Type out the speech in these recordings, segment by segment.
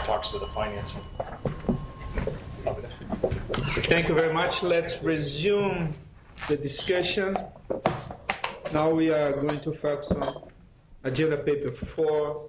talks to the finance. Thank you very much. Let's resume the discussion. Now we are going to focus on agenda paper 4,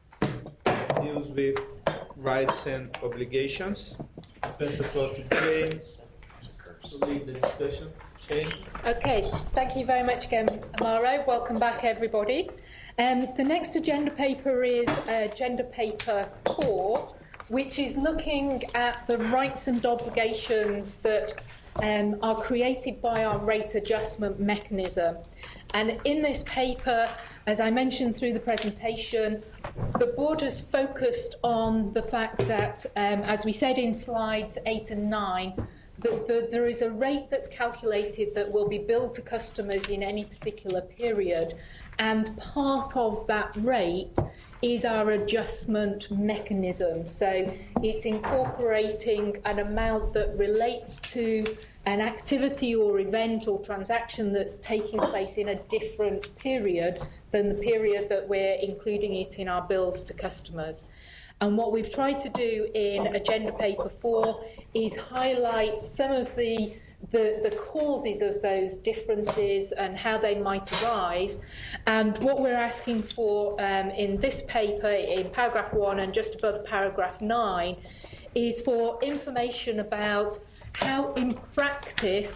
deals with rights and obligations. Pass the floor to Jane to lead the discussion. Jane? Okay, thank you very much again, Amaro. Welcome back, everybody. The next agenda paper is agenda paper 4, which is looking at the rights and obligations that are created by our rate adjustment mechanism. And in this paper, as I mentioned through the presentation, the board has focused on the fact that, as we said in slides 8 and 9, that there is a rate that's calculated that will be billed to customers in any particular period, and part of that rate is our adjustment mechanism. So it's incorporating an amount that relates to an activity or event or transaction that's taking place in a different period than the period that we're including it in our bills to customers. And what we've tried to do in agenda paper 4 is highlight some of the causes of those differences and how they might arise. And what we're asking for in this paper, in paragraph 1 and just above paragraph 9, is for information about how in practice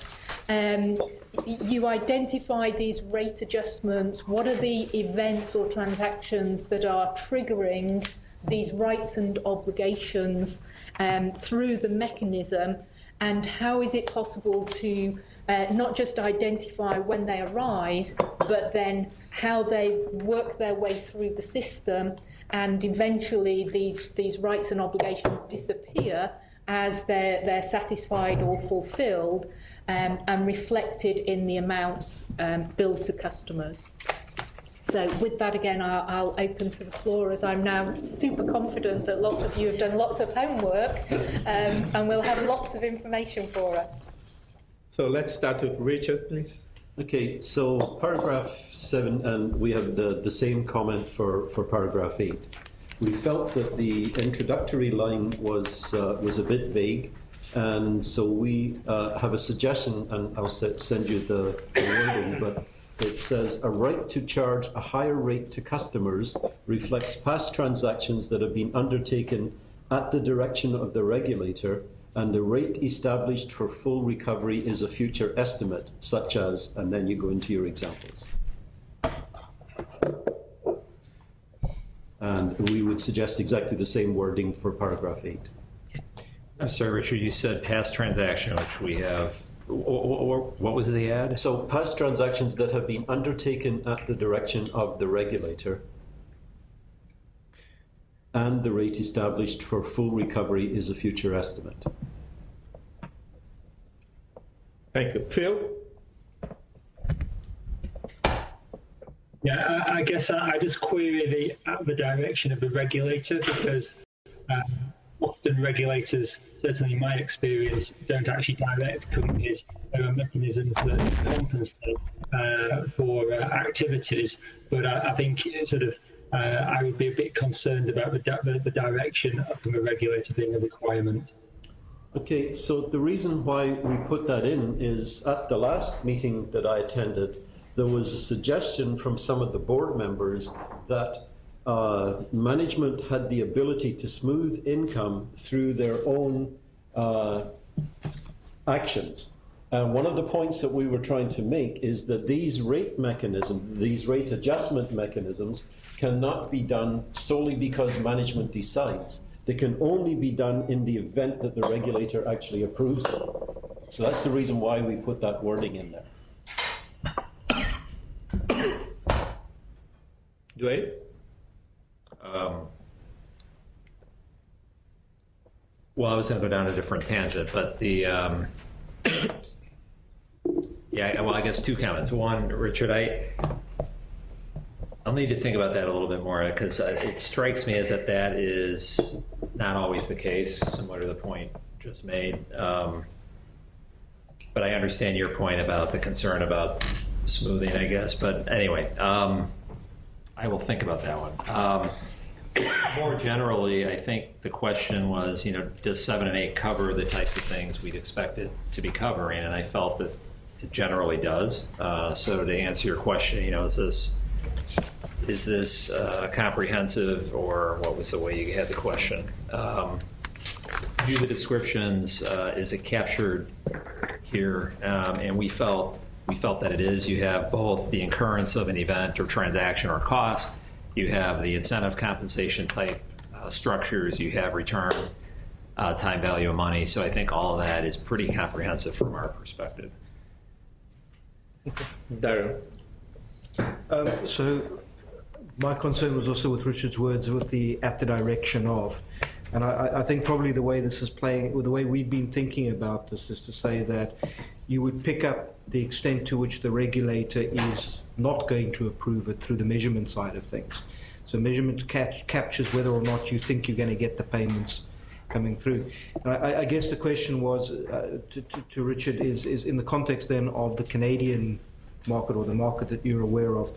you identify these rate adjustments, what are the events or transactions that are triggering these rights and obligations through the mechanism, and how is it possible to not just identify when they arise, but then how they work their way through the system, and eventually these rights and obligations disappear as they're satisfied or fulfilled and reflected in the amounts billed to customers. So with that, again, I'll open to the floor, as I'm now super confident that lots of you have done lots of homework and we'll have lots of information for us. So let's start with Richard, please. Okay, so paragraph 7, and we have the same comment for paragraph 8. We felt that the introductory line was a bit vague, and so we have a suggestion, and I'll send you the wording, but it says a right to charge a higher rate to customers reflects past transactions that have been undertaken at the direction of the regulator, and the rate established for full recovery is a future estimate, such as, and then you go into your examples. And we would suggest exactly the same wording for paragraph 8. I'm sorry, Richard, you said past transaction, which we have. What was the ad? So past transactions that have been undertaken at the direction of the regulator, and the rate established for full recovery is a future estimate. Thank you. Phil? Yeah, I guess I just query the direction of the regulator, because often regulators, certainly in my experience, don't actually direct companies. There are mechanisms that compensate for activities, but I think sort of I would be a bit concerned about the direction from a regulator being a requirement. Okay, so the reason why we put that in is at the last meeting that I attended, there was a suggestion from some of the board members that management had the ability to smooth income through their own actions. And one of the points that we were trying to make is that these rate mechanisms, these rate adjustment mechanisms, cannot be done solely because management decides. They can only be done in the event that the regulator actually approves them. So that's the reason why we put that wording in there. Dwayne? Well, I was going to go down a different tangent, but the yeah, well, I guess two comments. One, Richard, I'll need to think about that a little bit more, because it strikes me as that is not always the case, similar to the point just made. But I understand your point about the concern about smoothing, I guess. But anyway, I will think about that one. More generally, I think the question was, does 7 and 8 cover the types of things we'd expect it to be covering? And I felt that it generally does. So to answer your question, is this comprehensive, or what was the way you had the question? View the descriptions, is it captured here? And we felt that it is. You have both the incurrence of an event or transaction or cost. You have the incentive compensation type structures. You have return, time value of money. So I think all of that is pretty comprehensive from our perspective. Darren. So my concern was also with Richard's words, with the at the direction of. And I think probably the way this is playing, or the way we've been thinking about this, is to say that you would pick up the extent to which the regulator is not going to approve it through the measurement side of things. So measurement captures whether or not you think you're going to get the payments coming through. And I guess the question was to Richard is in the context then of the Canadian market, or the market that you're aware of.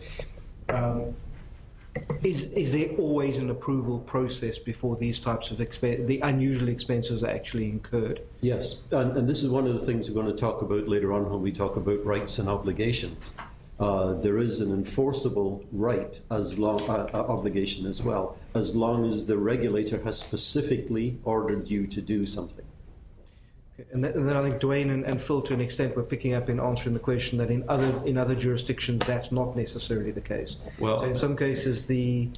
Is there always an approval process before these types of the unusual expenses are actually incurred? Yes, and this is one of the things we're going to talk about later on when we talk about rights and obligations. There is an enforceable right obligation as well, as long as the regulator has specifically ordered you to do something. Okay. And then I think Dwayne and Phil, to an extent, were picking up in answering the question that in other jurisdictions that's not necessarily the case. Well, so in some cases the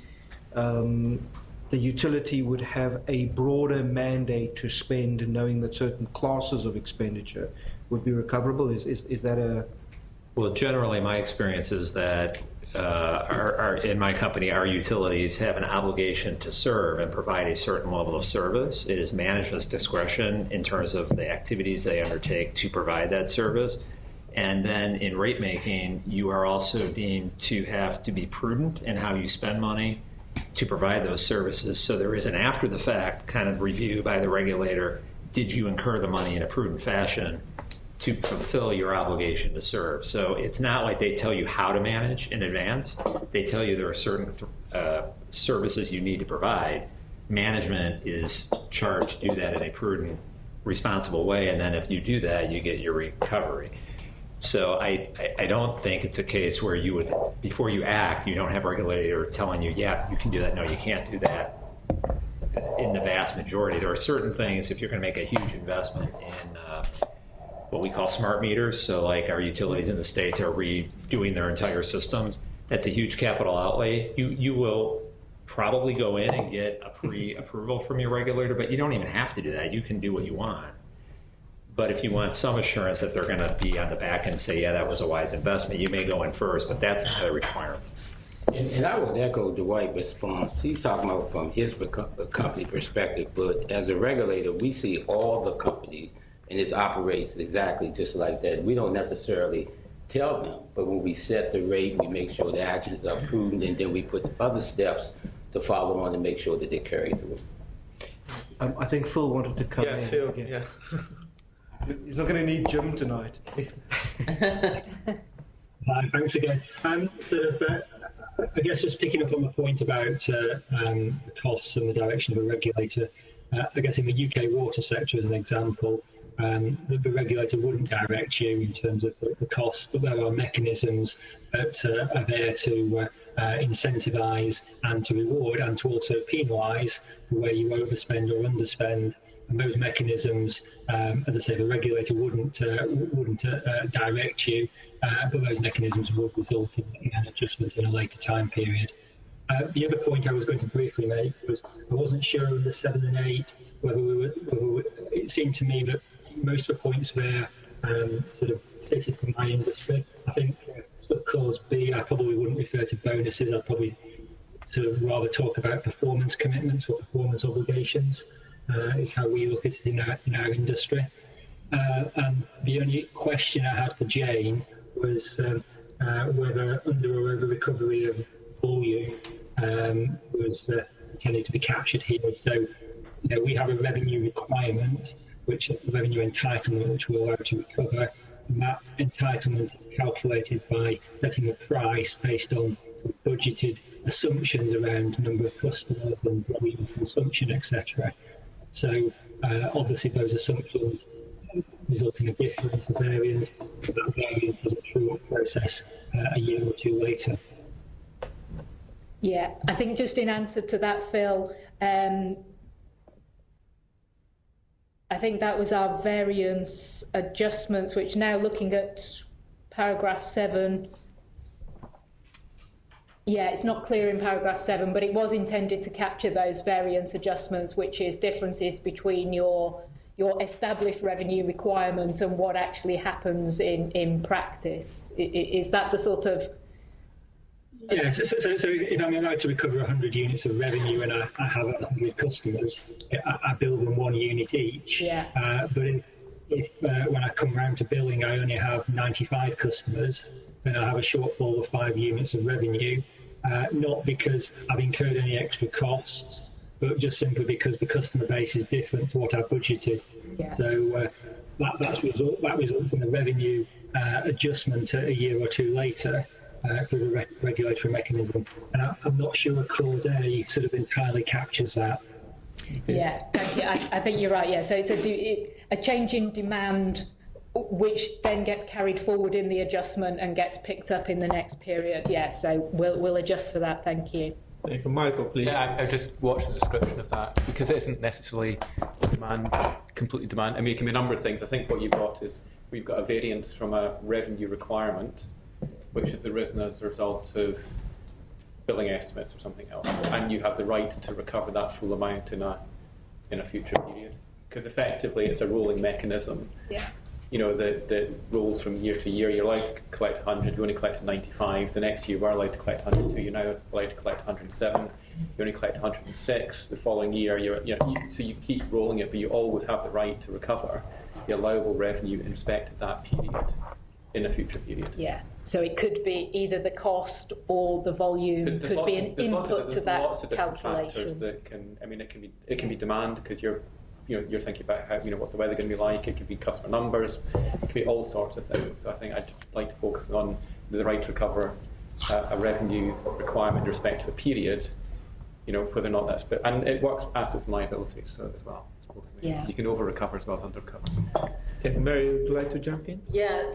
utility would have a broader mandate to spend, knowing that certain classes of expenditure would be recoverable. Is that a... Well, generally my experience is that in my company, our utilities have an obligation to serve and provide a certain level of service. It is management's discretion in terms of the activities they undertake to provide that service. And then in rate making, you are also deemed to have to be prudent in how you spend money to provide those services. So there is an after the fact kind of review by the regulator. Did you incur the money in a prudent fashion to fulfill your obligation to serve? So it's not like they tell you how to manage in advance. They tell you there are certain services you need to provide. Management is charged to do that in a prudent, responsible way, and then if you do that, you get your recovery. So I don't think it's a case where you would, before you act, you don't have a regulator telling you, yeah, you can do that, no, you can't do that. In the vast majority, there are certain things, if you're going to make a huge investment in what we call smart meters, so like our utilities in the States are redoing their entire systems, that's a huge capital outlay. You will probably go in and get a pre-approval from your regulator, but you don't even have to do that. You can do what you want. But if you want some assurance that they're going to be on the back end and say, yeah, that was a wise investment, you may go in first, but that's not a requirement. And I would echo Dwight's response. He's talking about from his company perspective, but as a regulator, we see all the companies, and it operates exactly just like that. We don't necessarily tell them, but when we set the rate, we make sure the actions are prudent, and then we put other steps to follow on to make sure that they carry through. I think Phil wanted to come in. Yeah, Phil, again. yeah. He's not going to need Jim tonight. Hi, thanks again. I guess just picking up on the point about the costs and the direction of a regulator, I guess in the UK water sector as an example, the regulator wouldn't direct you in terms of the costs, but there are mechanisms that are there to incentivise and to reward and to also penalise where you overspend or underspend. And those mechanisms, as I say, the regulator wouldn't direct you, but those mechanisms would result in an adjustment in a later time period. The other point I was going to briefly make was I wasn't sure on the 7 and 8 whether it seemed to me that most of the points there sort of fitted for my industry. I think clause B, I probably wouldn't refer to bonuses. I'd probably sort of rather talk about performance commitments or performance obligations. Is how we look at it in our industry. And the only question I had for Jane was whether under or over recovery of volume was intended to be captured here. So we have a revenue requirement, a revenue entitlement, which we're allowed to recover. And that entitlement is calculated by setting a price based on sort of budgeted assumptions around number of customers and volume consumption, etc. So obviously those assumptions result in a difference, a variance. That variance is a true-up process a year or two later. Yeah, I think just in answer to that, Phil, I think that was our variance adjustments, which now looking at paragraph 7, yeah, it's not clear in paragraph 7, but it was intended to capture those variance adjustments, which is differences between your established revenue requirement and what actually happens in practice. Is that the sort of... Yeah, so if I'm allowed to recover 100 units of revenue and I have 100 customers, I bill them 1 unit each. Yeah. But if when I come round to billing I only have 95 customers, then I have a shortfall of 5 units of revenue, not because I've incurred any extra costs, but just simply because the customer base is different to what I've budgeted. Yeah. So that results in a revenue adjustment a year or two later. Through the regulatory mechanism, and I'm not sure Clause A sort of entirely captures that. Yeah, thank you. I think you're right. Yeah, so it's a change in demand, which then gets carried forward in the adjustment and gets picked up in the next period. Yeah, so we'll adjust for that. Thank you. Thank you, Michael. Please. Yeah, I just watched the description of that because it isn't necessarily completely demand. I mean, it can be a number of things. I think what you've got is we've got a variance from a revenue requirement, which has arisen as a result of billing estimates or something else, and you have the right to recover that full amount in a future period, because effectively it's a rolling mechanism. Yeah. You know, that rolls from year to year. You're allowed to collect 100, you only collected 95. The next year you are allowed to collect 102, you're now allowed to collect 107. You only collect 106. The following year, so you keep rolling it, but you always have the right to recover the allowable revenue in respect of that period in a future period. Yeah. So it could be either the cost or the volume could be an input to that lots of different calculation. factors that can. I mean, it can be demand because you're thinking about how what's the weather going to be like. It could be customer numbers. It could be all sorts of things. So I think I'd just like to focus on the right to recover a revenue requirement in respect to a period. Whether or not that's and it works assets and liabilities as well. Yeah. You can over recover as well as under recover. Mary, would you like to jump in? Yeah,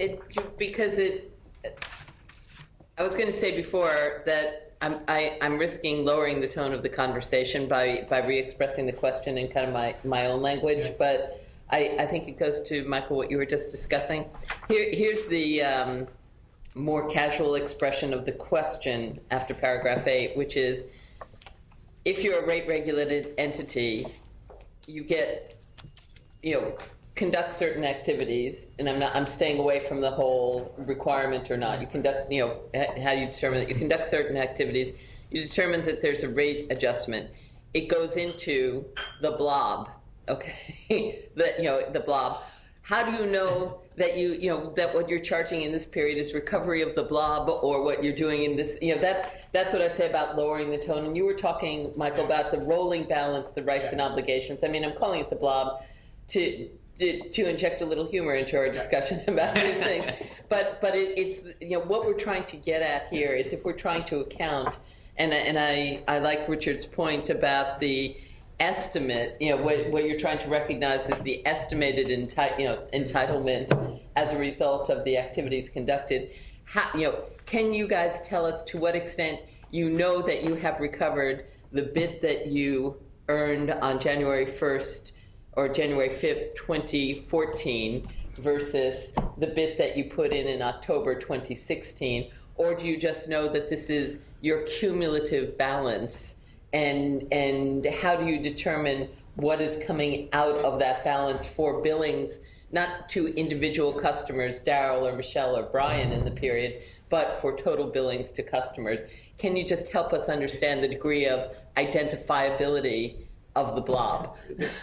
I was going to say before that I'm risking lowering the tone of the conversation by re-expressing the question in kind of my own language, but I think it goes to, Michael, what you were just discussing. Here's the more casual expression of the question after paragraph 8, which is, if you're a rate-regulated entity, you get, conduct certain activities, and I'm staying away from the whole requirement or not. You conduct, how do you determine that? You conduct certain activities. You determine that there's a rate adjustment. It goes into the blob, okay? The blob. How do you know that that what you're charging in this period is recovery of the blob, or what you're doing in this? That's what I say about lowering the tone. And you were talking, Michael, about the rolling balance, the rights and obligations. I mean, I'm calling it the blob to inject a little humor into our discussion about these things. But it's what we're trying to get at here is if we're trying to account, and I like Richard's point about the estimate, what you're trying to recognize is the estimated entitlement as a result of the activities conducted. Can you guys tell us to what extent you know that you have recovered the bit that you earned on January 1st or January 5th, 2014 versus the bit that you put in October 2016? Or do you just know that this is your cumulative balance? And how do you determine what is coming out of that balance for billings, not to individual customers, Daryl or Michelle or Brian in the period, but for total billings to customers? Can you just help us understand the degree of identifiability of the blob?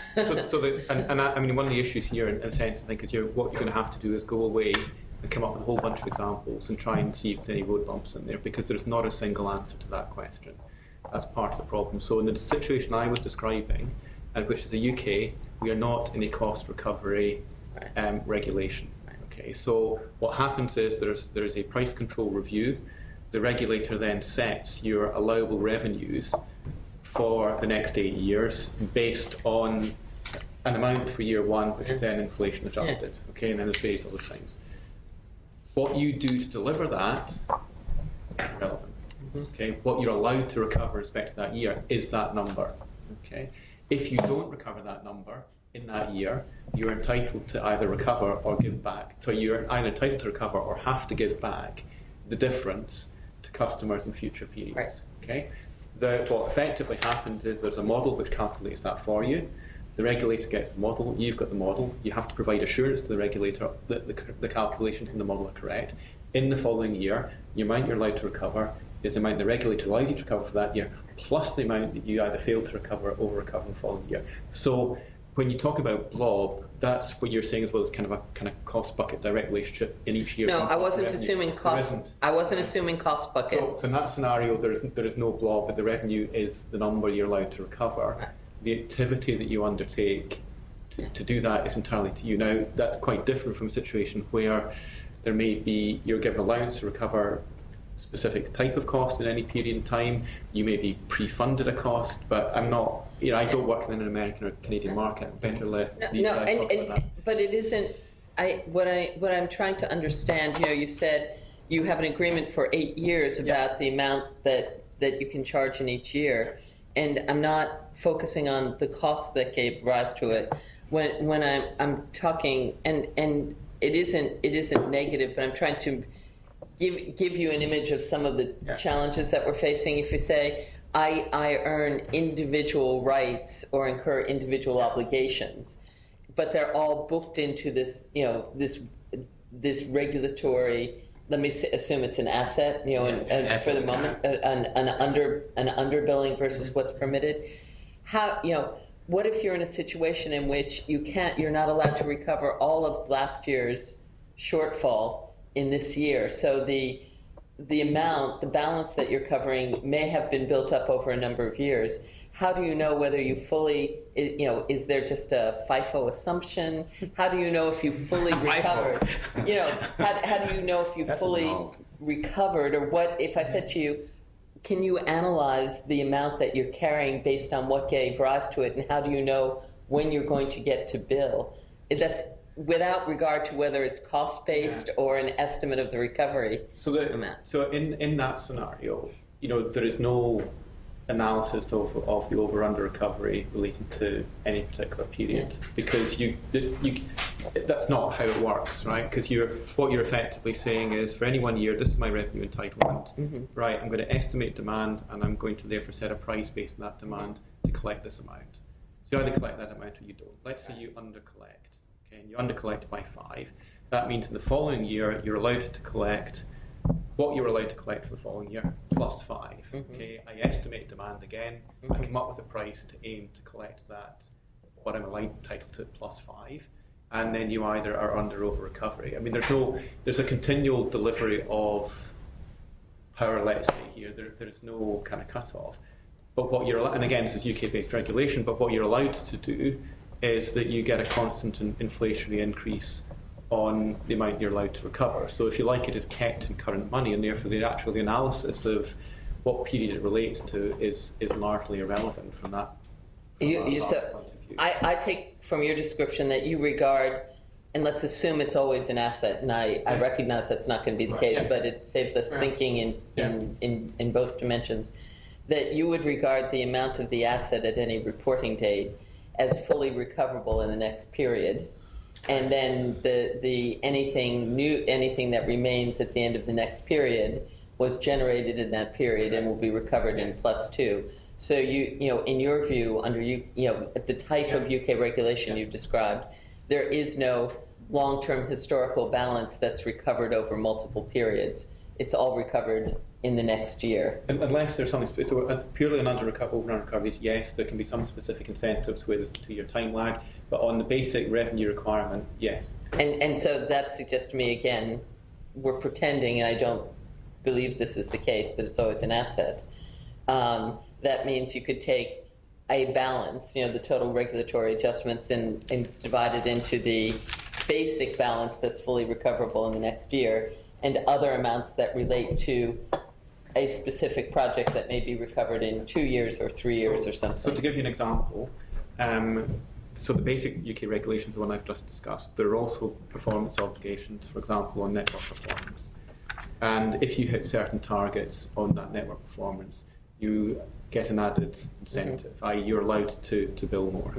I mean, one of the issues here, in a sense, I think, is what you're going to have to do is go away and come up with a whole bunch of examples and try and see if there's any road bumps in there, because there's not a single answer to that question. That's part of the problem. So in the situation I was describing, which is the UK, we are not in a cost recovery regulation. Okay, so what happens is there's a price control review the regulator then sets your allowable revenues for the next 8 years based on an amount for year one, which is then inflation adjusted. Okay, and then there's various other things. What you do to deliver that is relevant. Okay, what you're allowed to recover with respect to that year is that number. Okay, if you don't recover that number in that year, you're entitled to either recover or give back. So you're either entitled to recover or have to give back the difference to customers in future periods. Right. Okay, what effectively happens is there's a model which calculates that for you. The regulator gets the model, you've got the model, you have to provide assurance to the regulator that the calculations in the model are correct. In the following year, the amount you're allowed to recover is the amount the regulator allowed you to recover for that year, plus the amount that you either failed to recover or over-recover in the following year. So when you talk about blob, that's what you're saying as well as kind of a cost bucket direct relationship in each year. No, I wasn't assuming cost. I wasn't assuming cost bucket. So in that scenario, there is no blob, but the revenue is the number you're allowed to recover. The activity that you undertake to do that is entirely to you. Now, that's quite different from a situation where there may be, you're given allowance to recover a specific type of cost in any period in time. You may be pre-funded a cost, but I'm not, I don't work in an American or Canadian market. Better let these guys talk about that. But it isn't, what I'm trying to understand, you said you have an agreement for 8 years about the amount that you can charge in each year, and I'm not focusing on the cost that gave rise to it. When I'm talking, and it isn't negative, but I'm trying to give you an image of some of the challenges that we're facing. If you say, I earn individual rights or incur individual obligations, but they're all booked into this, this regulatory. Let me assume it's an asset, and for the moment, an underbilling versus what's permitted. How, what if you're in a situation in which you're not allowed to recover all of last year's shortfall in this year? So the balance that you're covering may have been built up over a number of years. How do you know whether you fully, is there just a FIFO assumption? How do you know if you fully recovered? How do you know if you fully recovered? Or what, if I said to you, can you analyze the amount that you're carrying based on what gave rise to it, and how do you know when you're going to get to bill? That's without regard to whether it's cost-based or an estimate of the recovery amount. So in that scenario, there is no analysis of the over-under recovery relating to any particular period, because that's not how it works, right? Because what you're effectively saying is, for any 1 year, this is my revenue entitlement, right? I'm going to estimate demand, and I'm going to therefore set a price based on that demand to collect this amount. So you either collect that amount or you don't. Let's say you under-collect, okay, and you under-collect by 5. That means in the following year, you're allowed to collect what you're allowed to collect for the following year, plus 5. Okay, I estimate demand again, I come up with a price to aim to collect that, what I'm entitled to, plus 5, and then you either are under or over recovery. I mean, there's a continual delivery of power, let's say here, there's no kind of cut-off. But what you're, and again, this is UK-based regulation, but what you're allowed to do is that you get a constant inflationary increase on the amount you're allowed to recover. So if you like, it is kept in current money, and therefore the analysis of what period it relates to is largely irrelevant from that point of view. I take from your description that you regard, and let's assume it's always an asset, and I recognize that's not going to be the case, but it saves us thinking in both dimensions, that you would regard the amount of the asset at any reporting date as fully recoverable in the next period. And then anything that remains at the end of the next period was generated in that period and will be recovered in +2. So in your view, under the type of UK regulation you've described, there is no long-term historical balance that's recovered over multiple periods. It's all recovered in the next year. Unless there's something purely an over-recoveries, yes, there can be some specific incentives where there's a 2-year time lag, but on the basic revenue requirement, yes. And so that suggests to me, again, we're pretending, and I don't believe this is the case, that it's always an asset. That means you could take a balance, the total regulatory adjustments, and divide it into the basic balance that's fully recoverable in the next year, and other amounts that relate to a specific project that may be recovered in 2 years or 3 years or something. So to give you an example, so the basic UK regulations, the one I've just discussed, there are also performance obligations, for example, on network performance. And if you hit certain targets on that network performance, you get an added incentive, i.e. you're allowed to bill more.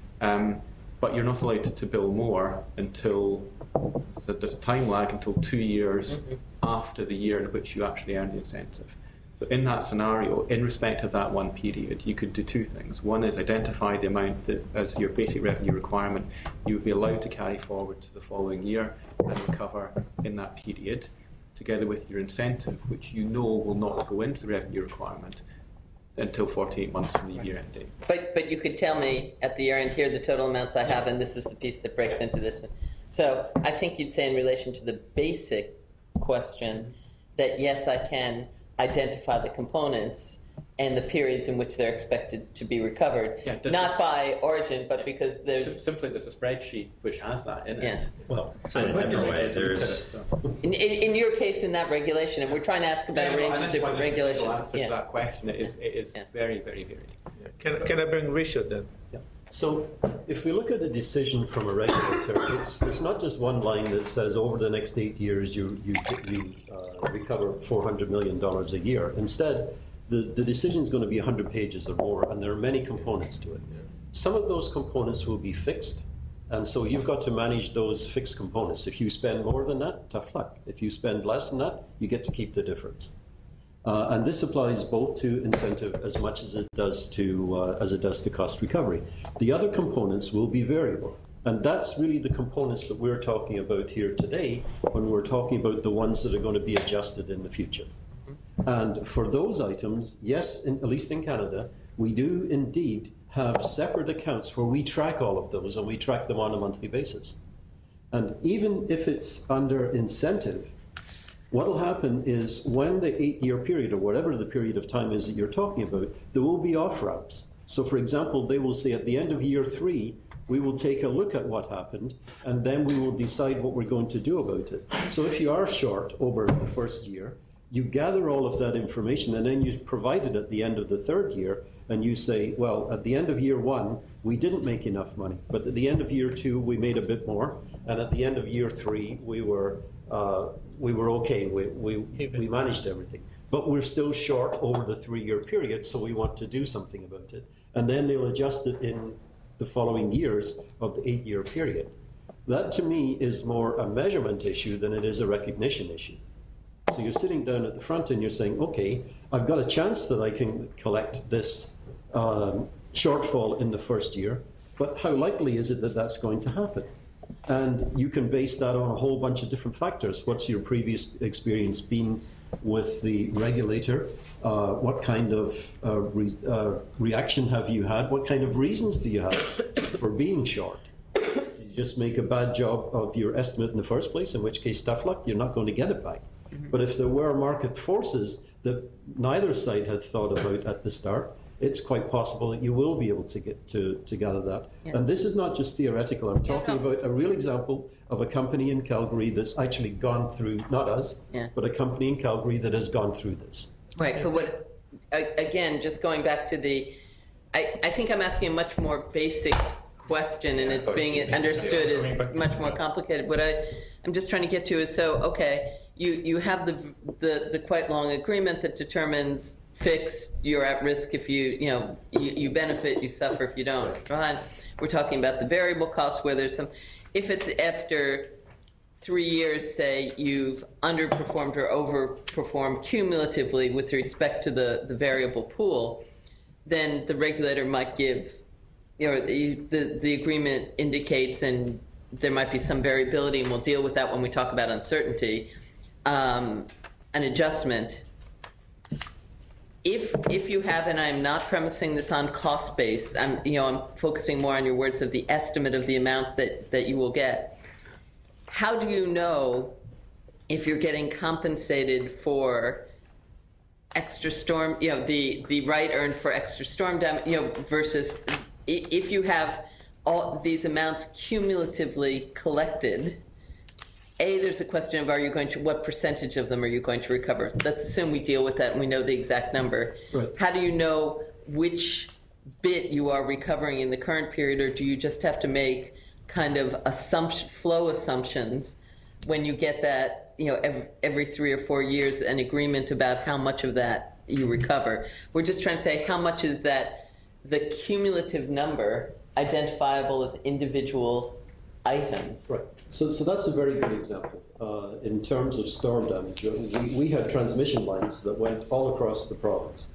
But you're not allowed to bill more until, so there's a time lag until 2 years after the year in which you actually earn the incentive. So in that scenario, in respect of that one period, you could do two things. One is identify the amount that, as your basic revenue requirement, you would be allowed to carry forward to the following year and recover in that period, together with your incentive, which you know will not go into the revenue requirement until 48 months from the year-end date. But you could tell me at the year-end, here are the total amounts I have, and this is the piece that breaks into this. So I think you'd say in relation to the basic question that yes, I can identify the components and the periods in which they're expected to be recovered, not by origin, but because there's... Simply there's a spreadsheet which has that in it. Yes. Well, so in a way, there's... In your case, in that regulation, and we're trying to ask about a range of different regulations. The answer to that question it is very, very varied. Can I bring Richard then? So if we look at a decision from a regulator, it's not just one line that says over the next 8 years you recover $400 million a year. Instead, the decision is going to be 100 pages or more, and there are many components to it. Some of those components will be fixed, and so you've got to manage those fixed components. If you spend more than that, tough luck. If you spend less than that, you get to keep the difference. And this applies both to incentive as much as it does to cost recovery. The other components will be variable. And that's really the components that we're talking about here today when we're talking about the ones that are going to be adjusted in the future. And for those items, yes, at least in Canada, we do indeed have separate accounts where we track all of those, and we track them on a monthly basis. And even if it's under incentive, what will happen is when the 8-year period, or whatever the period of time is that you're talking about, there will be off-ramps. So for example, they will say at the end of year 3, we will take a look at what happened, and then we will decide what we're going to do about it. So if you are short over the first year, you gather all of that information, and then you provide it at the end of the 3rd year, and you say, well, at the end of year 1, we didn't make enough money, but at the end of year 2, we made a bit more, and at the end of year 3, we were okay. We managed everything. But we're still short over the 3-year period, so we want to do something about it. And then they'll adjust it in the following years of the 8-year period. That, to me, is more a measurement issue than it is a recognition issue. So you're sitting down at the front and you're saying, okay, I've got a chance that I can collect this shortfall in the first year, but how likely is it that that's going to happen? And you can base that on a whole bunch of different factors. What's your previous experience been with the regulator? What kind of reaction have you had? What kind of reasons do you have for being short? Did you just make a bad job of your estimate in the first place, in which case, tough luck, you're not going to get it back. But if there were market forces that neither side had thought about at the start, it's quite possible that you will be able to get to gather that. And this is not just theoretical. I'm talking about a real example of a company in Calgary that's actually gone through, not us, but a company in Calgary that has gone through this. Right, but what, again, just going back to I think I'm asking a much more basic question, and it's being understood as much more complicated. What I'm just trying to get to is, so, okay, you have the quite long agreement that determines fixed, you're at risk if you benefit, you suffer if you don't. Right? We're talking about the variable costs where there's some, if it's after 3 years, say, you've underperformed or overperformed cumulatively with respect to the variable pool, then the regulator might give, the agreement indicates, and there might be some variability, and we'll deal with that when we talk about uncertainty, an adjustment. If you have, and I'm not premising this on cost base, I'm focusing more on your words of the estimate of the amount that you will get. How do you know if you're getting compensated for extra storm, the right earned for extra storm damage, versus if you have all these amounts cumulatively collected, there's a question of what percentage of them are you going to recover? Let's assume we deal with that and we know the exact number. Right. How do you know which bit you are recovering in the current period, or do you just have to make kind of flow assumptions when you get that, every 3 or 4 years, an agreement about how much of that you recover? We're just trying to say how much is that the cumulative number identifiable as individual items. Right. So that's a very good example. In terms of storm damage, we had transmission lines that went all across the province,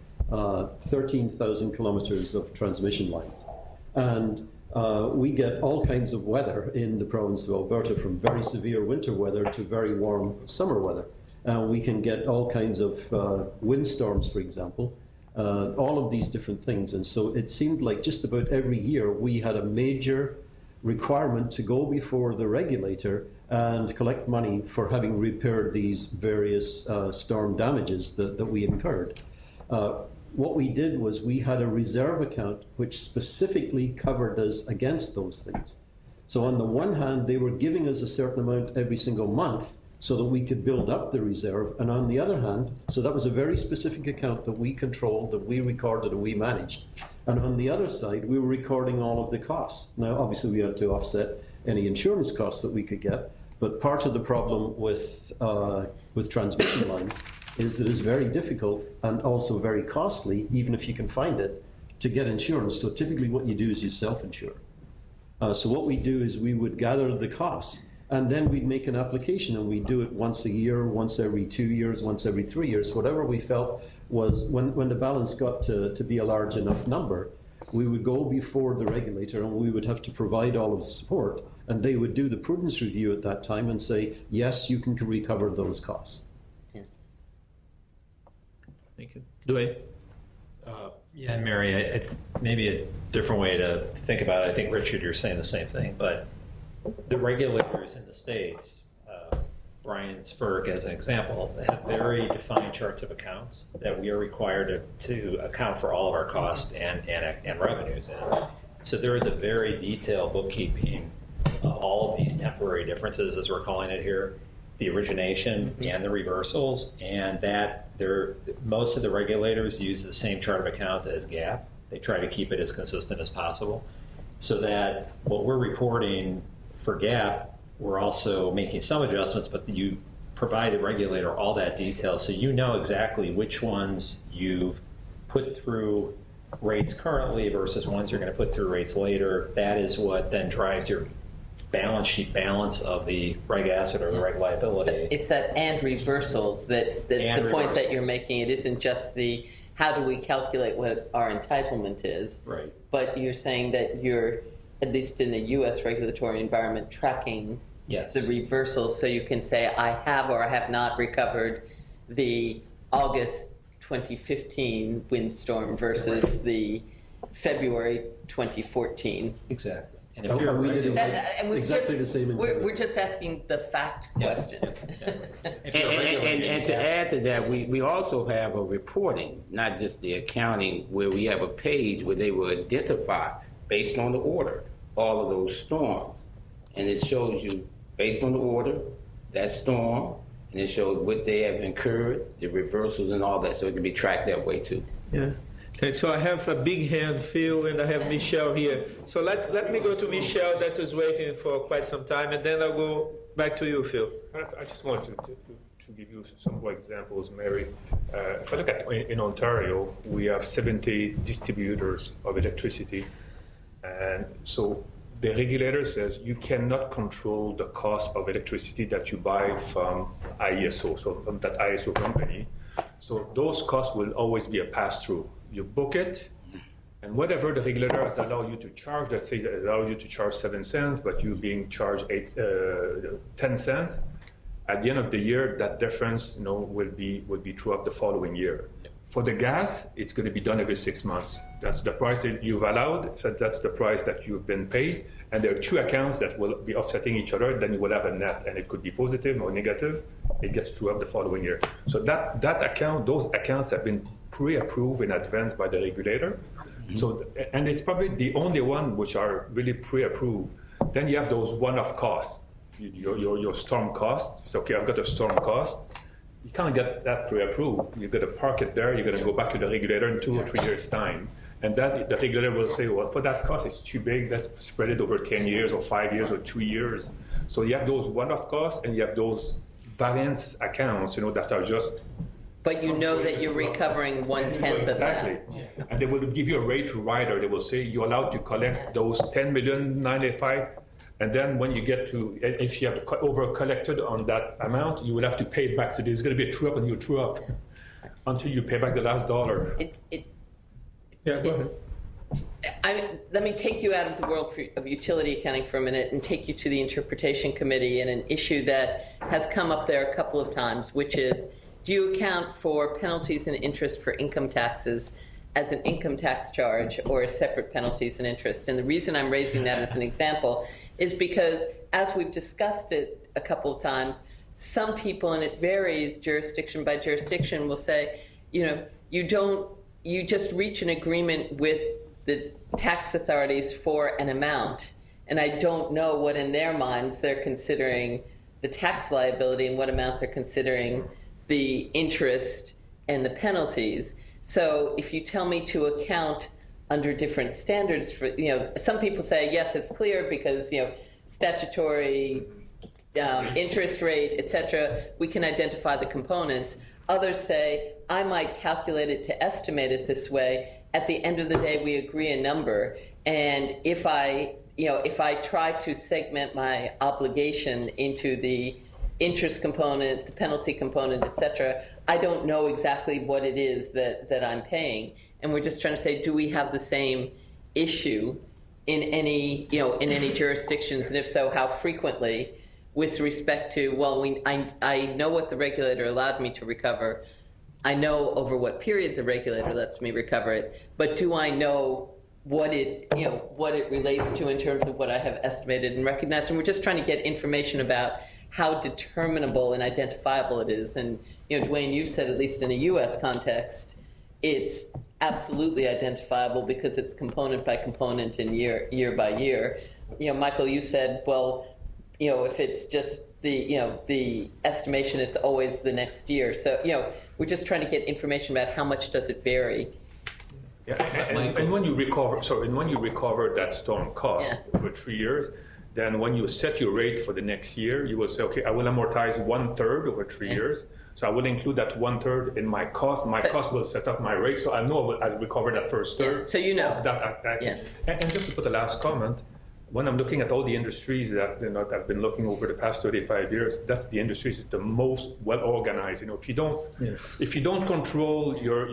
13,000 kilometers of transmission lines. And we get all kinds of weather in the province of Alberta, from very severe winter weather to very warm summer weather. We can get all kinds of windstorms, for example, all of these different things. And so it seemed like just about every year we had a major requirement to go before the regulator and collect money for having repaired these various storm damages that we incurred. What we did was we had a reserve account which specifically covered us against those things. So on the one hand, they were giving us a certain amount every single month so that we could build up the reserve, and on the other hand, so that was a very specific account that we controlled, that we recorded and we managed. And on the other side, we were recording all of the costs. Now, obviously, we had to offset any insurance costs that we could get, but part of the problem with transmission lines is that it's very difficult and also very costly, even if you can find it, to get insurance. So typically what you do is you self-insure. So what we do is we would gather the costs, and then we'd make an application, and we'd do it once a year, once every 2 years, once every 3 years, whatever we felt was, when the balance got to be a large enough number, we would go before the regulator and we would have to provide all of the support, and they would do the prudence review at that time and say, yes, you can recover those costs. Thank you. Dwayne? Yeah, and Mary, maybe a different way to think about it. I think, Richard, you're saying the same thing, but the regulators in the states, Brian's FERC as an example, have very defined charts of accounts that we are required to account for all of our costs and revenues in. So there is a very detailed bookkeeping of all of these temporary differences, as we're calling it here, the origination and the reversals, and that most of the regulators use the same chart of accounts as GAAP. They try to keep it as consistent as possible, so that what we're reporting for GAAP, we're also making some adjustments, but you provide the regulator all that detail, so you know exactly which ones you've put through rates currently versus ones you're going to put through rates later. That is what then drives your balance sheet balance of the reg asset or the reg liability. So it's that and reversals that the point that you're making. It isn't just the how do we calculate what our entitlement is, right? But you're saying that you're, at least in the U.S. regulatory environment, tracking the reversals, so you can say I have or I have not recovered the August 2015 windstorm versus the February 2014. Exactly. And if you're exactly the same. We're just asking the fact question. And to add to that, we also have a reporting, not just the accounting, where we have a page where they will identify, based on the order, all of those storms. And it shows you, based on the order, that storm, and it shows what they have incurred, the reversals and all that, so it can be tracked that way too. Yeah. Okay, so I have a big hand, Phil, and I have Michelle here. So let me go to Michelle, that is waiting for quite some time, and then I'll go back to you, Phil. I just wanted to give you some more examples, Mary. If I look at in Ontario, we have 70 distributors of electricity, and so the regulator says you cannot control the cost of electricity that you buy from IESO, so from that IESO company. So those costs will always be a pass-through. You book it, and whatever the regulator has allowed you to charge, let's say they allow you to charge 7 cents, but you're being charged 10 cents, at the end of the year, that difference will be true up the following year. For the gas, it's going to be done every 6 months. That's the price that you've allowed, so that's the price that you've been paid, and there are two accounts that will be offsetting each other, then you will have a net, and it could be positive or negative. It gets true up the following year. So that account, those accounts have been pre-approved in advance by the regulator. So, and it's probably the only one which are really pre-approved. Then you have those one-off costs. your storm cost. It's okay, I've got a storm cost. You can't get that pre-approved. You've got to park it there. You're going to go back to the regulator in 2 or 3 years' time. And that the regulator will say, well, for that cost, it's too big. Let's spread it over 10 years or 5 years or 2 years. So you have those one-off costs and you have those variance accounts, that are just... But you know that you're recovering 1/10 of that. Exactly. And they will give you a rate rider. They will say you're allowed to collect those 10,985,000. And then when you get to, if you have over-collected on that amount, you will have to pay it back. So there's going to be a true-up and you true-up until you pay back the last dollar. Yeah, go ahead. Let me take you out of the world of utility accounting for a minute and take you to the interpretation committee and an issue that has come up there a couple of times, which is, do you account for penalties and interest for income taxes as an income tax charge or as separate penalties and interest? And the reason I'm raising that as an example is because, as we've discussed it a couple of times, some people, and it varies jurisdiction by jurisdiction, will say, you just reach an agreement with the tax authorities for an amount, and I don't know what in their minds they're considering the tax liability and what amount they're considering the interest and the penalties. So if you tell me to account under different standards for, some people say, yes, it's clear because, statutory interest rate, etc., we can identify the components. Others say, I might calculate it to estimate it this way. At the end of the day, we agree a number. And if I try to segment my obligation into the interest component, the penalty component, etc., I don't know exactly what it is that I'm paying. And we're just trying to say, do we have the same issue in any jurisdictions, and if so, how frequently, with respect to, well, I know what the regulator allowed me to recover. I know over what period the regulator lets me recover it, but do I know what it relates to in terms of what I have estimated and recognized? And we're just trying to get information about how determinable and identifiable it is. And Dwayne, you said, at least in a U.S. context, it's absolutely identifiable because it's component by component and year by year. Michael, you said, well, if it's just the estimation, it's always the next year. So we're just trying to get information about how much does it vary. Yeah, and when you recover, that storm cost over 3 years, then when you set your rate for the next year, you will say, okay, I will amortize 1/3 over 3 years. So I will include that 1/3 in my cost. My cost will set up my rate, so I know I'll recover that first third. So you know. And just to put the last comment, when I'm looking at all the industries that I've been looking over the past 35 years, that's the industries that's the most well organized. If you don't control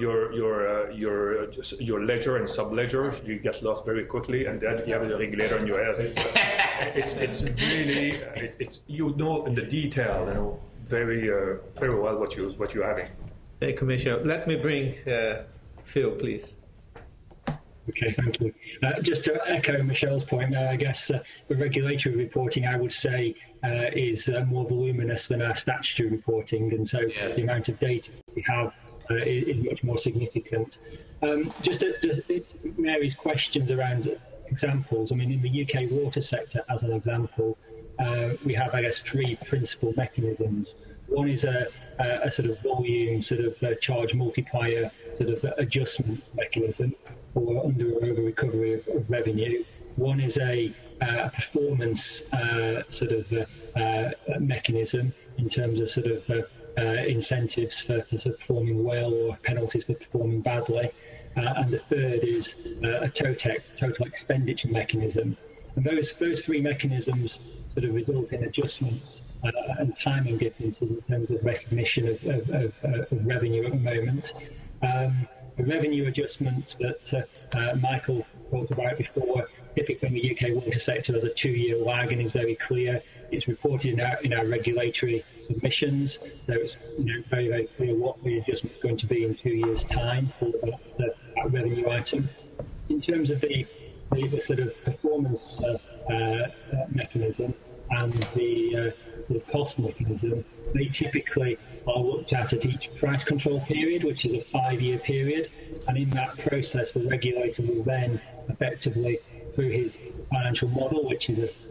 your ledger and sub-ledger, you get lost very quickly, and then you have the regulator in your head. It's really in the detail, very well what you're having. Hey, Commissioner, let me bring Phil, please. Okay, thank you. Just to echo Michelle's point there, I guess the regulatory reporting, I would say, is more voluminous than our statutory reporting, and so the amount of data we have is much more significant. Just to Mary's questions around examples, I mean, in the UK water sector, as an example, we have, I guess, 3 principal mechanisms. One is a sort of volume, charge multiplier, adjustment mechanism for under or over recovery of revenue. One is a performance mechanism in terms of incentives for performing well or penalties for performing badly. And the third is a total expenditure mechanism. And those 3 mechanisms result in adjustments and timing differences in terms of recognition of revenue at the moment. The revenue adjustment that Michael talked about before, typically in the UK water sector, has a 2-year lag and is very clear. It's reported in our regulatory submissions, so it's very, very clear what the adjustment is going to be in 2 years' time for that revenue item. In terms of the performance mechanism and the cost mechanism, they typically are looked at each price control period, which is a 5-year period, and in that process the regulator will then effectively, through his financial model, which is a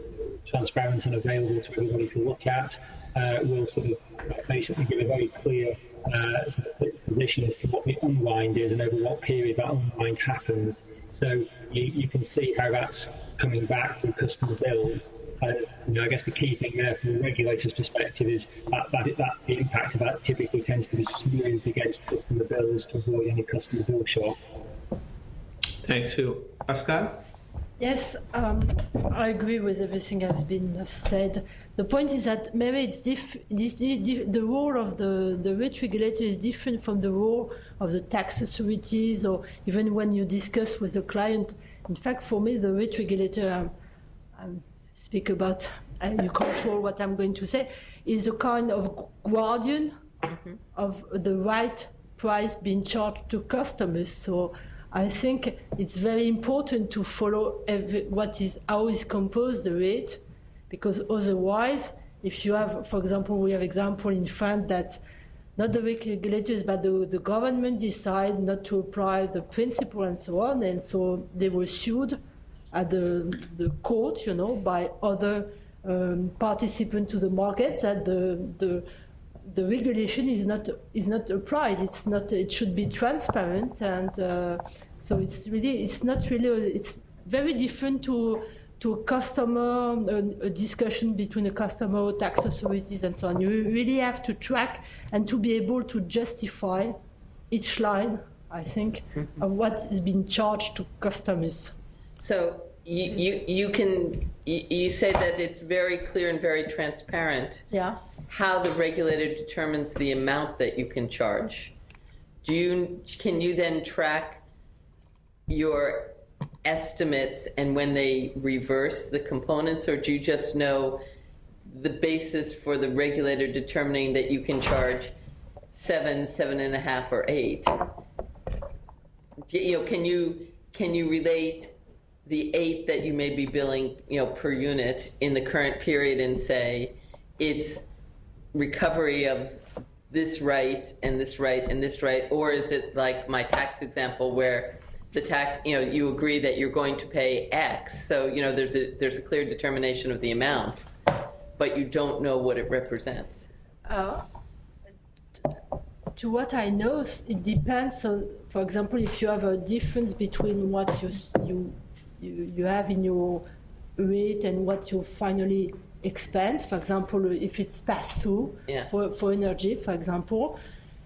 transparent and available to everybody to look at. We'll sort of basically give a very clear sort of position as to what the unwind is and over what period that unwind happens. So you can see how that's coming back through customer bills. I guess the key thing there from the regulator's perspective is that the impact of that typically tends to be smoothed against customer bills to avoid any customer bill shock. Thanks, Phil. Pascal? Yes, I agree with everything that has been said. The point is that maybe the role of the rate regulator is different from the role of the tax authorities, or even when you discuss with the client. In fact, for me, the rate regulator, speak about, you control what I'm going to say, is a kind of guardian of the right price being charged to customers. So I think it's very important to follow how is composed the rate, because otherwise, if you have, for example, we have example in France that not the regulators but the government decide not to apply the principle and so on, and so they were sued at the court, by other participants to the market, that the regulation is not applied. It should be transparent, and so it's very different to a customer, a discussion between a customer, tax authorities, and so on. You really have to track and to be able to justify each line, I think, of what is being charged to customers. So you say that it's very clear and very transparent. Yeah. How the regulator determines the amount that you can charge. Can you then track your estimates and when they reverse the components, or do you just know the basis for the regulator determining that you can charge 7, 7.5, or 8? Can you relate the 8 that you may be billing, per unit in the current period and say it's recovery of this right and this right and this right, or is it like my tax example where the tax, you agree that you're going to pay X, so there's a clear determination of the amount, but you don't know what it represents? To what I know, it depends on, for example, if you have a difference between what you have in your rate and what you finally expense. For example, if it's passed through for energy, for example,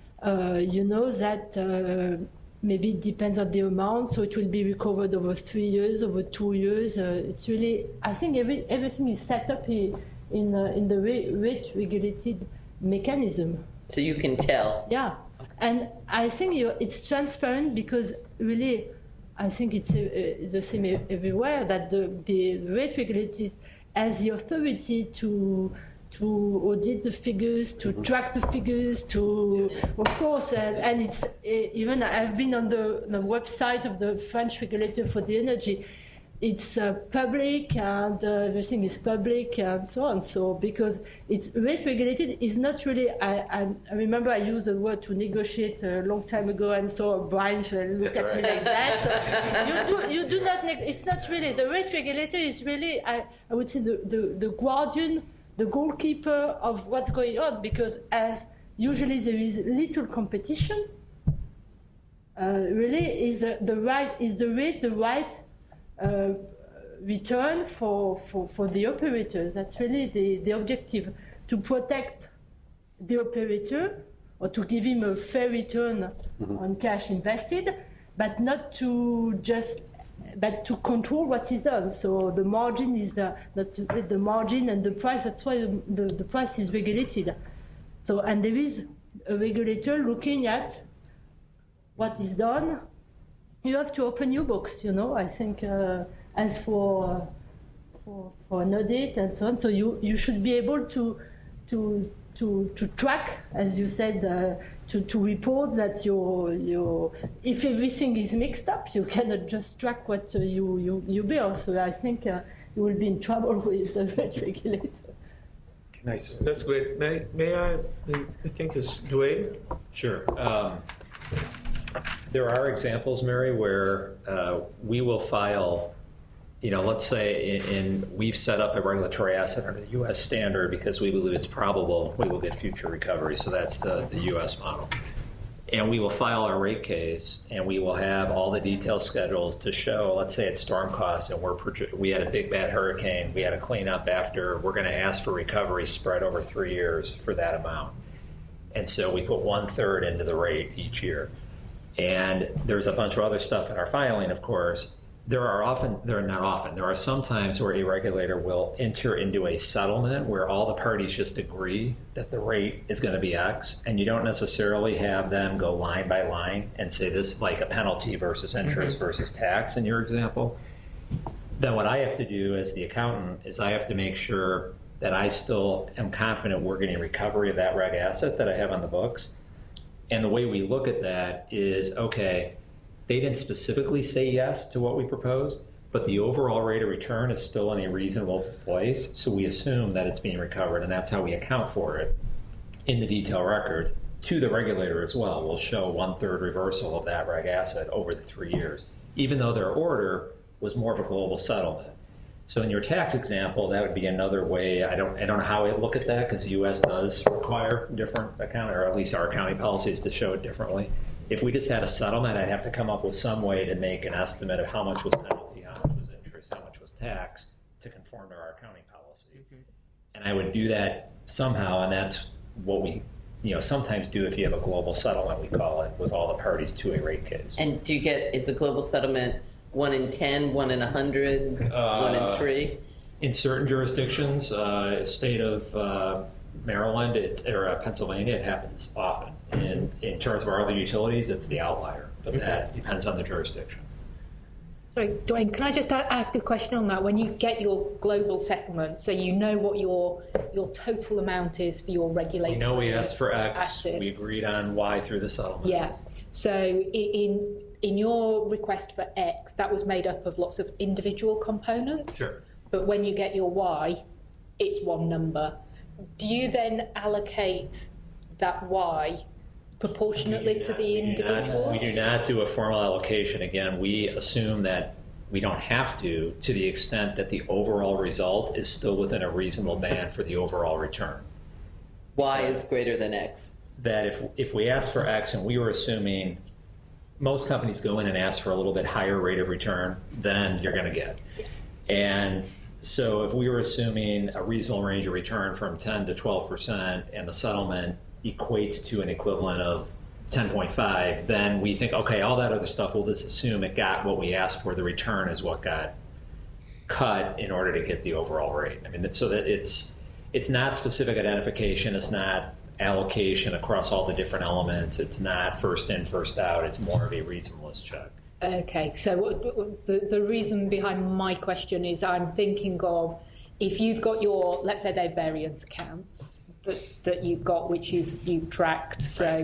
that maybe it depends on the amount, so it will be recovered over 3 years, over 2 years. It's really, I think everything is set up in the rate regulated mechanism. So you can tell. Yeah, and I think it's transparent because really, I think it's the same everywhere, that the rate regulators has the authority to audit the figures, to track the figures, of course, and it's even I've been on the website of the French regulator for the energy. It's public, and everything is public and so on. So because it's rate regulated, is not really. I remember I used the word to negotiate a long time ago, and so Brian looked at me like that. So you do not. It's not really the rate regulator. Is really I would say the guardian, the goalkeeper of what's going on, because as usually there is little competition. Really, is the rate the right return for the operators? That's really the objective, to protect the operator, or to give him a fair return on cash invested, but not to but to control what is done. So the margin is the margin and the price. That's why the price is regulated. So, and there is a regulator looking at what is done. You have to open your books, I think, as for an audit and so on. So you should be able to track, as you said, to report that if everything is mixed up, you cannot just track what you bill. So I think you will be in trouble with the rate regulator. Nice. That's great. May I think it's Dwayne? Sure. There are examples, Mary, where we will file let's say we've set up a regulatory asset under the U.S. standard because we believe it's probable we will get future recovery. So that's the U.S. model. And we will file our rate case, and we will have all the detailed schedules to show, let's say it's storm costs, and we had a big bad hurricane, we had a cleanup after, we're going to ask for recovery spread over 3 years for that amount. And so we put 1/3 into the rate each year. And there's a bunch of other stuff in our filing, of course. There are some times where a regulator will enter into a settlement where all the parties just agree that the rate is going to be X, and you don't necessarily have them go line by line and say this is like a penalty versus interest versus tax in your example. Then what I have to do as the accountant is I have to make sure that I still am confident we're getting recovery of that reg asset that I have on the books. And the way we look at that is, okay, they didn't specifically say yes to what we proposed, but the overall rate of return is still in a reasonable place, so we assume that it's being recovered, and that's how we account for it in the detail record to the regulator as well. We'll show 1/3 reversal of that reg asset over the 3 years, even though their order was more of a global settlement. So in your tax example, that would be another way. I don't know how I look at that, because the U.S. does require different accounting, or at least our accounting policies to show it differently. If we just had a settlement, I'd have to come up with some way to make an estimate of how much was penalty, how much was interest, how much was tax to conform to our accounting policy. And I would do that somehow, and that's what we sometimes do if you have a global settlement, we call it, with all the parties to a rate case. And is the global settlement 1 in 10, 1 in 100, 1 in 3? In certain jurisdictions, state of Maryland or Pennsylvania, it happens often. In terms of our other utilities, it's the outlier, but that depends on the jurisdiction. Sorry, Dwayne, can I just ask a question on that? When you get your global settlement, so you know what your total amount is for your regulated. We know we asked for X, assets. we agreed on Y through the settlement. Yeah. So in your request for X, that was made up of lots of individual components. Sure. But when you get your Y, it's one number. Do you then allocate that Y proportionately to the individuals? We do not do a formal allocation. Again, we assume that we don't have to the extent that the overall result is still within a reasonable band for the overall return. Y is greater than X. That if we ask for X and we were assuming most companies go in and ask for a little bit higher rate of return than you're going to get. And so if we were assuming a reasonable range of return from 10 to 12% and the settlement equates to an equivalent of 10.5, then we think, okay, all that other stuff, we'll just assume it got what we asked for. The return is what got cut in order to get the overall rate. I mean, so that it's not specific identification, it's not allocation across all the different elements, it's not first in, first out, it's more of a reasonableness check. Okay, so the reason behind my question is I'm thinking of if you've got your, let's say they're variance accounts that you've got, which you've tracked, so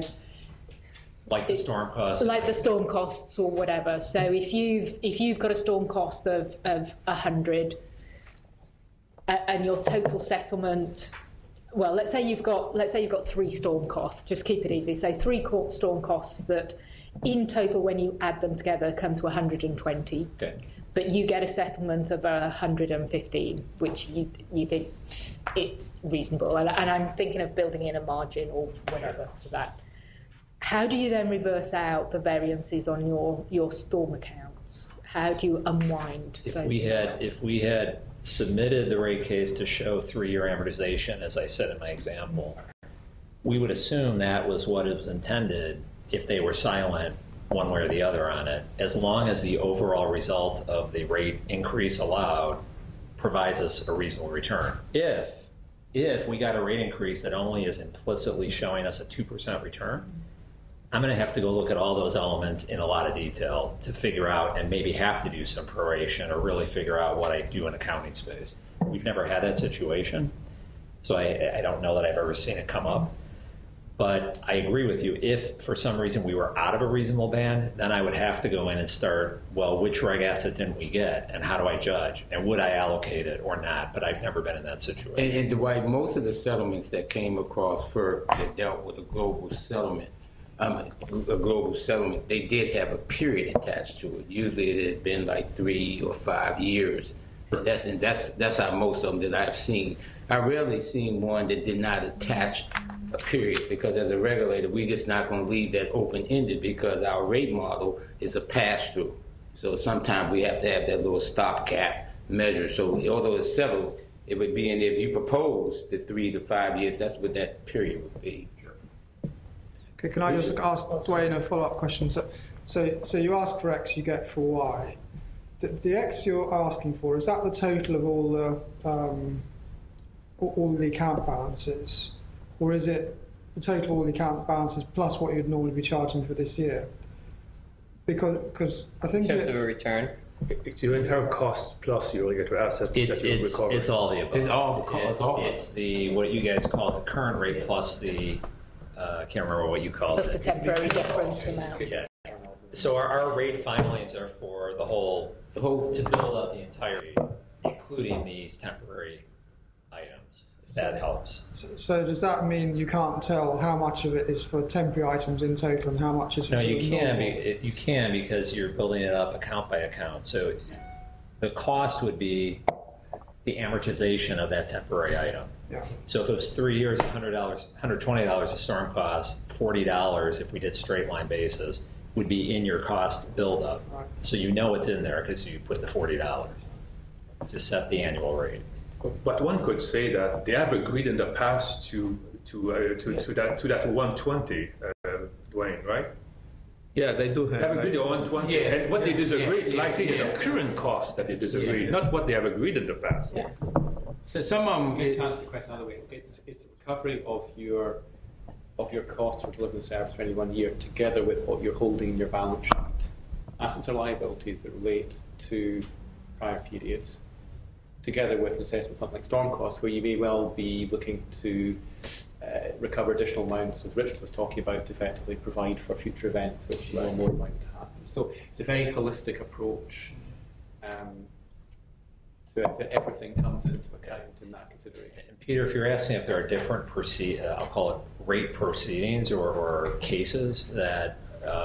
like the storm costs, like the storm costs or whatever. So if you've got a storm cost of 100 and your total settlement, well, let's say you've got 3 storm costs. Just keep it easy. So 3 storm costs that in total, when you add them together, come to 120. Okay. But you get a settlement of 115, which you think it's reasonable. And I'm thinking of building in a margin or whatever for that. How do you then reverse out the variances on your storm accounts? How do you unwind those? If we had submitted the rate case to show 3-year amortization, as I said in my example, we would assume that was what it was intended if they were silent one way or the other on it, as long as the overall result of the rate increase allowed provides us a reasonable return. If we got a rate increase that only is implicitly showing us a 2% return, I'm going to have to go look at all those elements in a lot of detail to figure out, and maybe have to do some proration or really figure out what I do in accounting space. We've never had that situation, so I don't know that I've ever seen it come up. But I agree with you. If for some reason we were out of a reasonable band, then I would have to go in and start, well, which reg asset didn't we get, and how do I judge, and would I allocate it or not? But I've never been in that situation. And Dwight, most of the settlements that came across FERC that dealt with a global settlement, a global settlement, they did have a period attached to it. Usually it had been like 3 or 5 years. But that's how most of them that I've seen. I rarely seen one that did not attach a period, because as a regulator, we're just not going to leave that open-ended, because our rate model is a pass-through. So sometimes we have to have that little stopgap measure. So although it's settled, it would be in there. If you propose the 3 to 5 years, that's what that period would be. Okay, can I just ask Dwayne a follow-up question? So you ask for X, you get for Y. The X you're asking for, is that the total of all the account balances, or is it the total of all the account balances plus what you'd normally be charging for this year? Because I think in terms of a return. It's your entire cost plus you will get your assets. It's all the above. It's all the cost. It's the what you guys call the current rate plus the I can't remember what you called Plus it. the temporary difference amount. Yeah. So our rate filings are for the whole to build up the entire rate, including these temporary items, if that helps. So does that mean you can't tell how much of it is for temporary items in total and how much is for No, you can. normal? You can, because you're building it up account by account. So the cost would be the amortization of that temporary item. Yeah. So if it was 3 years, $100, $120 a storm cost, $40 if we did straight line basis would be in your cost buildup. Right. So you know it's in there because you put the $40 to set the annual rate. But one could say that they have agreed in the past to that 120, Dwayne, right? Yeah, they do They have. have agreed on 120, Yeah. and what they disagree is Yeah. likely Yeah. the current cost that they disagree, Yeah. not what they have agreed in the past. Yeah. So some of them To is, answer the question another way, it's a recovery of your costs for delivering the service for any 1 year, together with what you're holding in your balance sheet. Assets or liabilities that relate to prior periods, together with an assessment of something like storm costs, where you may well be looking to recover additional amounts, as Richard was talking about, to effectively provide for future events which you know more about to happen. So it's a very holistic approach to it, that everything comes into account in that consideration. And Peter, if you're asking if there are different I'll call it rate proceedings or cases that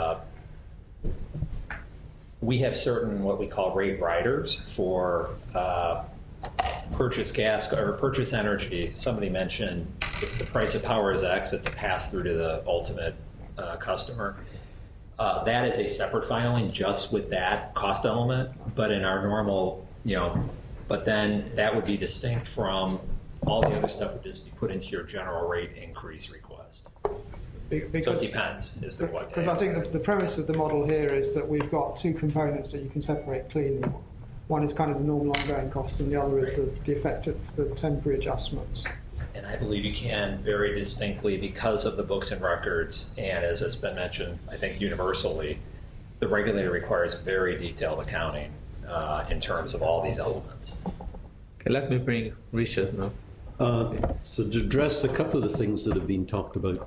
we have certain what we call rate riders for purchase gas or purchase energy. Somebody mentioned if the price of power is X, it's a pass through to the ultimate customer. That is a separate filing just with that cost element, but in our normal, but then that would be distinct from all the other stuff would just be put into your general rate increase request. So it depends as to what. Because I think the premise of the model here is that we've got two components that you can separate cleanly. One is kind of the normal ongoing cost, and the other is the effect of the temporary adjustments. And I believe you can very distinctly, because of the books and records, and as has been mentioned, I think universally, the regulator requires very detailed accounting in terms of all these elements. Okay, let me bring Richard now. So to address a couple of the things that have been talked about,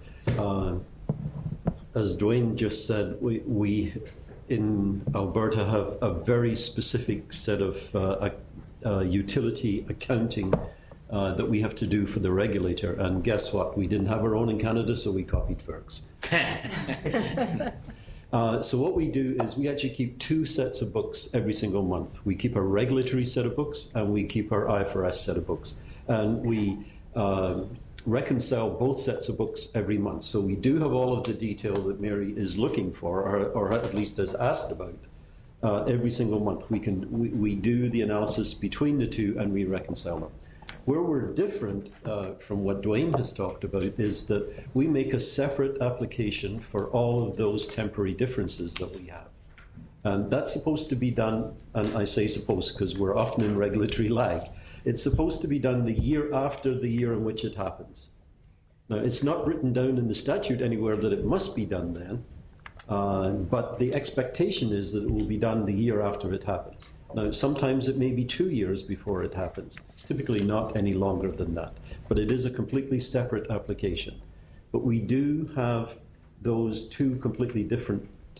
as Dwayne just said, we in Alberta have a very specific set of utility accounting that we have to do for the regulator. And guess what? We didn't have our own in Canada, so we copied FERC's. So what we do is we actually keep two sets of books every single month. We keep a regulatory set of books and we keep our IFRS set of books. And we reconcile both sets of books every month. So we do have all of the detail that Mary is looking for, or at least has asked about, every single month. We do the analysis between the two and we reconcile them. Where we're different from what Dwayne has talked about is that we make a separate application for all of those temporary differences that we have. And that's supposed to be done, and I say supposed because we're often in regulatory lag, it's supposed to be done the year after the year in which it happens. Now, it's not written down in the statute anywhere that it must be done then, but the expectation is that it will be done the year after it happens. Now, sometimes it may be 2 years before it happens. It's typically not any longer than that, but it is a completely separate application. But we do have those two completely different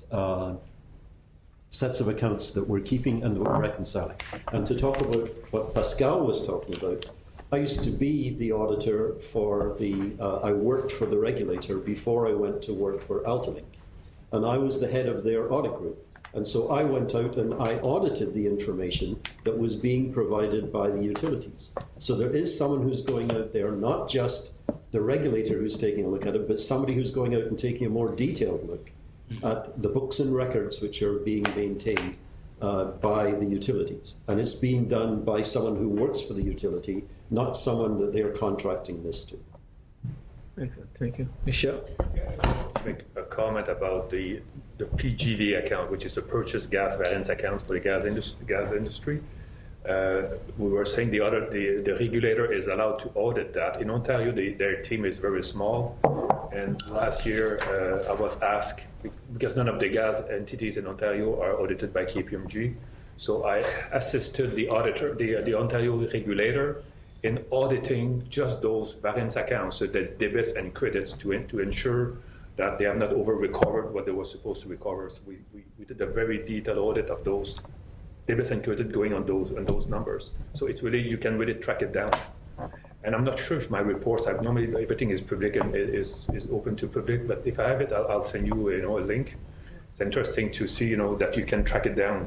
sets of accounts that we're keeping and that we're reconciling. And to talk about what Pascal was talking about, I used to be the auditor for I worked for the regulator before I went to work for Altalink. And I was the head of their audit group. And so I went out and I audited the information that was being provided by the utilities. So there is someone who's going out there, not just the regulator who's taking a look at it, but somebody who's going out and taking a more detailed look at the books and records which are being maintained by the utilities. And it's being done by someone who works for the utility, not someone that they're contracting this to. Excellent. Thank you. Michel? Make a comment about the PGV account, which is the purchase gas variance account for the gas industry. We were saying the regulator is allowed to audit that. In Ontario, their team is very small. And last year, I was asked, because none of the gas entities in Ontario are audited by KPMG, so I assisted the auditor, the Ontario regulator, in auditing just those variance accounts, so the debits and credits to ensure that they have not over-recovered what they were supposed to recover. So we did a very detailed audit of those debits and credits going on those numbers. So it's really, you can really track it down. And I'm not sure if my reports, normally everything is public and is open to public, but if I have it, I'll send you, a link. It's interesting to see, that you can track it down.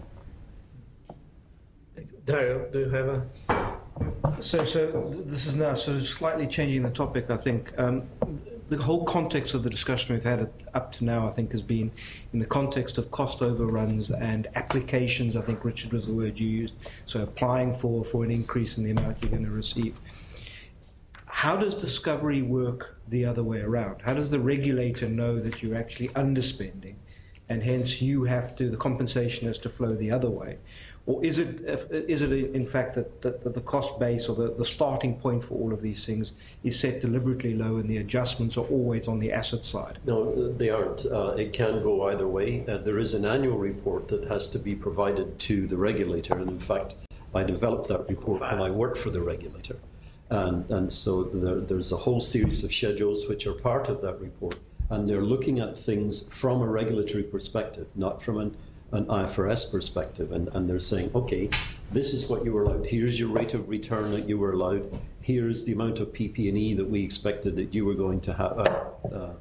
Dario, do you have a... So this is now sort of slightly changing the topic, I think. The whole context of the discussion we've had up to now, I think, has been in the context of cost overruns and applications. I think, Richard, was the word you used. So applying for an increase in the amount you're going to receive. How does discovery work the other way around? How does the regulator know that you're actually underspending, and hence the compensation has to flow the other way? Or is it in fact that the cost base or the starting point for all of these things is set deliberately low and the adjustments are always on the asset side? No, they aren't. It can go either way. There is an annual report that has to be provided to the regulator, and in fact, I developed that report when I worked for the regulator. And so there's a whole series of schedules which are part of that report, and they're looking at things from a regulatory perspective, not from an IFRS perspective, and they're saying, okay, this is what you were allowed. Here's your rate of return that you were allowed. Here's the amount of PP&E that we expected that you were going to have.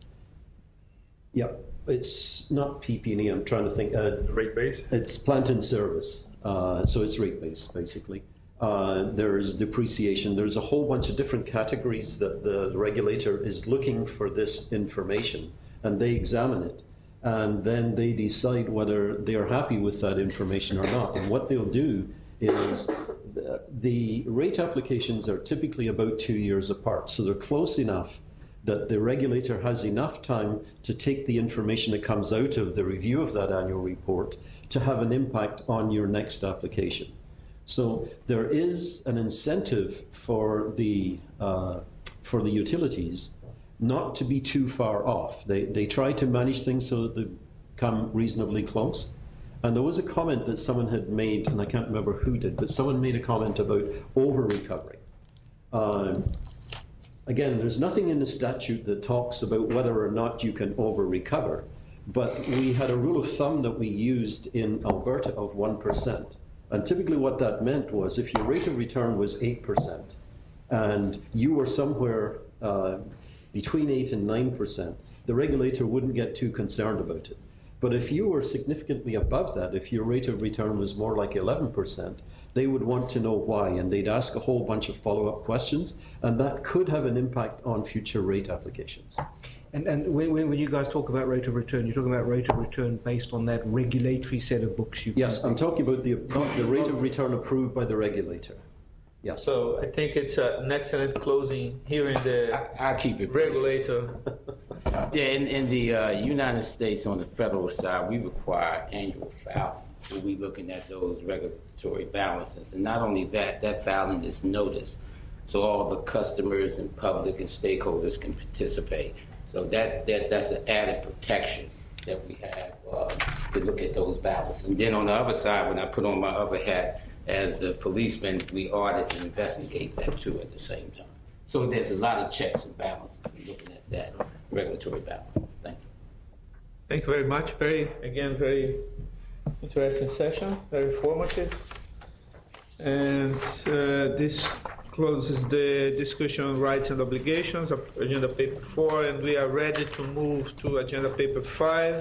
It's not PP&E. I'm trying to think. Rate base? It's plant in service. So it's rate base, basically. There's depreciation. There's a whole bunch of different categories that the regulator is looking for this information, and they examine it. And then they decide whether they are happy with that information or not. And what they'll do is the rate applications are typically about 2 years apart. So they're close enough that the regulator has enough time to take the information that comes out of the review of that annual report to have an impact on your next application. So there is an incentive for the utilities not to be too far off. They try to manage things so that they come reasonably close. And there was a comment that someone had made, and I can't remember who did, but someone made a comment about over-recovery. Again, there's nothing in the statute that talks about whether or not you can over-recover, but we had a rule of thumb that we used in Alberta of 1%. And typically what that meant was if your rate of return was 8%, and you were somewhere between 8 and 9%, the regulator wouldn't get too concerned about it. But if you were significantly above that, if your rate of return was more like 11%, they would want to know why, and they'd ask a whole bunch of follow-up questions, and that could have an impact on future rate applications. And when you guys talk about rate of return, you're talking about rate of return based on that regulatory set of books you... Yes, I'm talking about the rate of return approved by the regulator. Yeah. So I think it's an excellent closing here in the I'll keep it regulator. Yeah, in the United States on the federal side, we require annual filing. So we're looking at those regulatory balances. And not only that, that filing is noticed. So all the customers and public and stakeholders can participate. So that's an added protection that we have to look at those balances. And then on the other side, when I put on my other hat, as a policeman, we audit and investigate that too at the same time. So there's a lot of checks and balances in looking at that regulatory balance. Thank you. Thank you very much. Very interesting session, very informative. And this closes the discussion on rights and obligations of agenda paper 4, and we are ready to move to agenda paper 5.